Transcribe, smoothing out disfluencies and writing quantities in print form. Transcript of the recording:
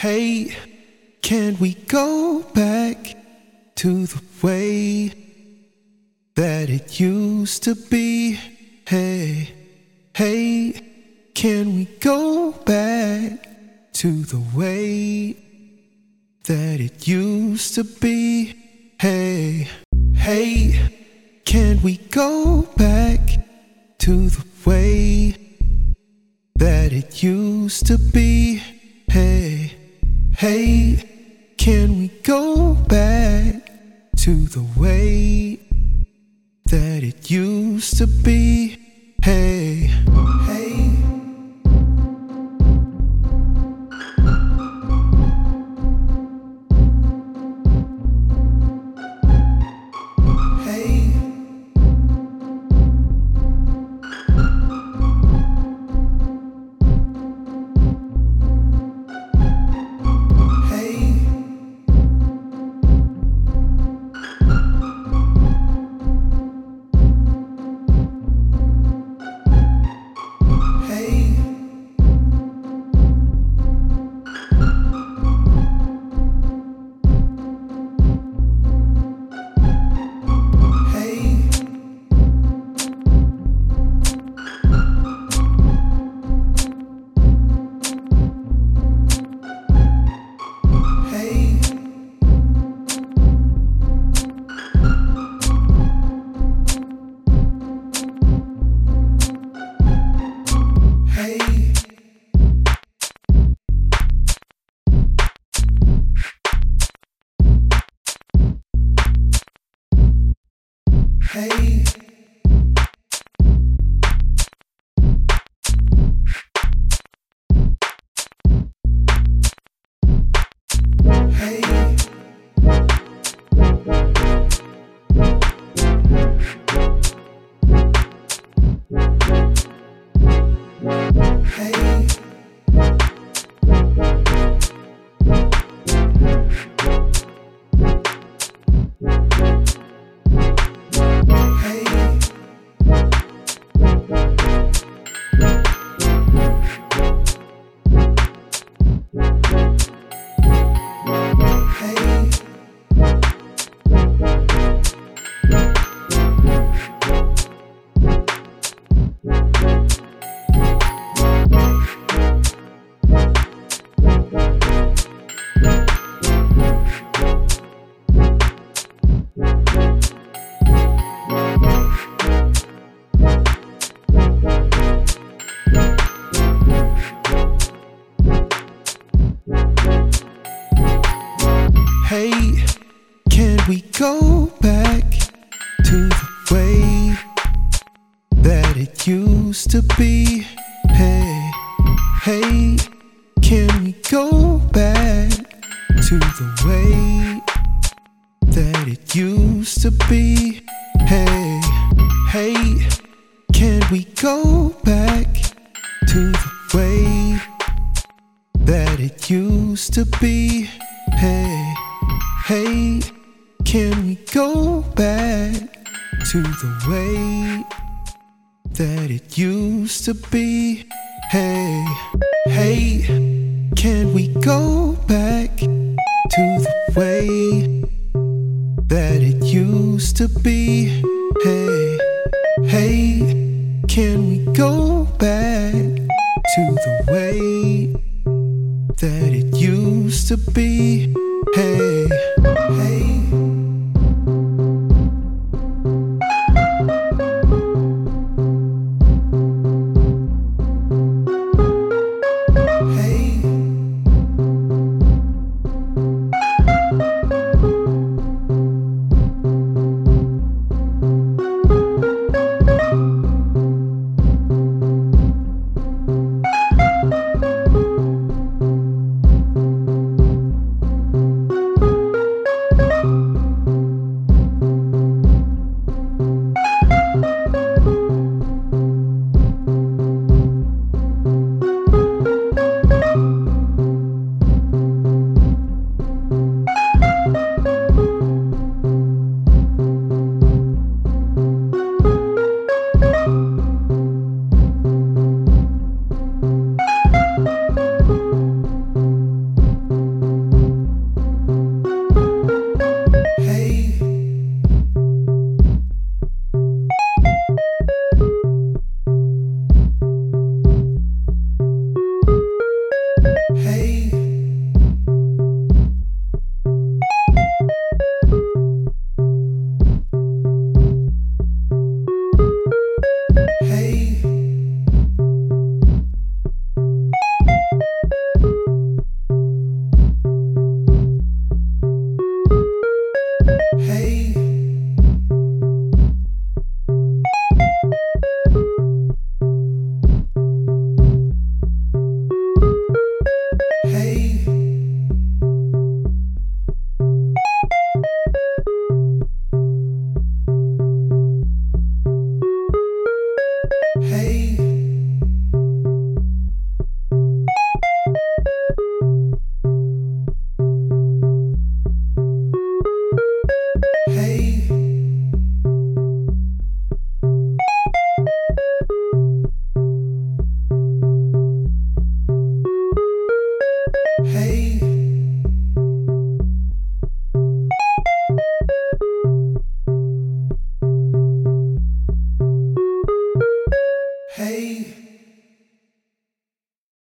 Hey, can we go back to the way that it used to be? Hey, hey, can we go back to the way that it used to be? Hey, hey, can we go back to the way that it used to be? Hey, hey, can we go back to the way that it used to be? Hey, hey. Hey, hey, can we go back to the way that it used to be? Hey, hey, can we go back to the way that it used to be? Hey, hey, can we go back to the way that it used to be? Hey, hey, can we go back to the way that it used to be? Hey, hey, can we go back to the way that it used to be? Hey, hey, can we go back to the way that it used to be? Hey, hey. hey.